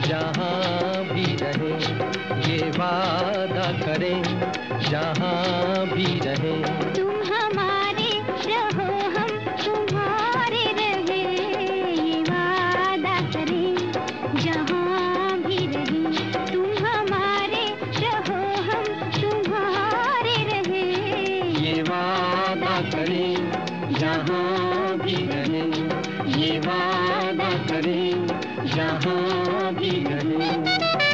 जहाँ भी रहें, ये वादा करें जहाँ भी रहें। तुम हमारे रहो हम तुम्हारे रहे, ये वादा करें जहाँ भी रहें। तुम हमारे रहो हम तुम्हारे रहे, ये वादा करें जहाँ भी रहें, ये वादा करें जहाँ भी रहें।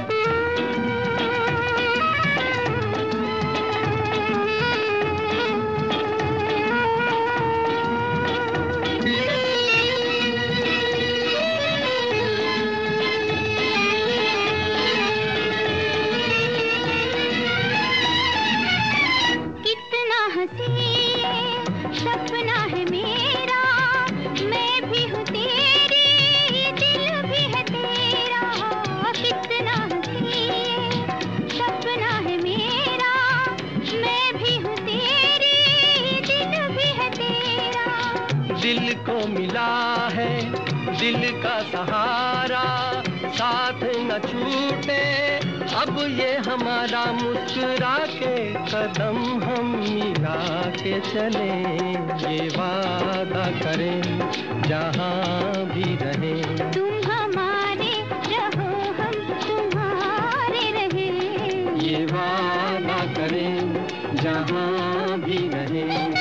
सपना है मेरा, मैं भी हूँ तेरी, दिल भी है तेरा। कितना हसीन सपना है मेरा, मैं भी हूँ तेरी, दिल भी है तेरा। दिल को मिला है दिल का सहारा, साथ न छूटे अब ये हमारा, मुस्कुरा के कदम हम मिला के चले, ये वादा करें जहाँ भी रहें। तुम हमारे रहो हम तुम्हारे रहे, ये वादा करें जहाँ भी रहें।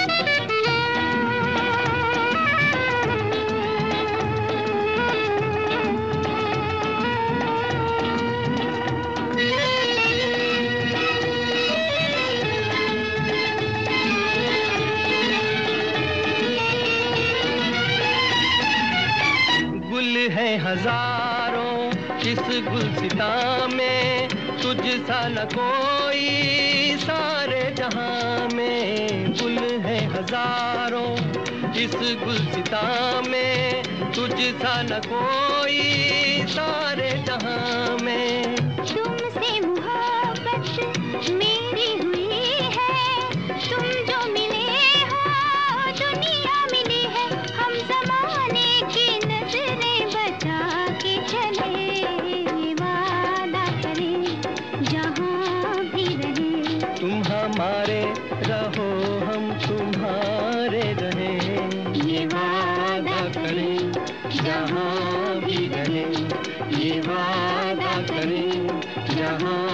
गुल है हजारों इस गुलसिता में, तुझ सा न कोई सारे जहां में। गुल है हजारों इस गुलसिता में, तुझ सा न कोई सारे जहां में। तुमसे मोहब्बत मेरी हुई है, तुम जो मिले हो दुनिया मिली है। हम ज़माने की नजरें बचा के चले, ये वादा करें जहाँ भी रहें। तुम हमारे रहो हम तुम्हारे रहें, ये वादा करें जहाँ भी रहें, ये वादा करें जहाँ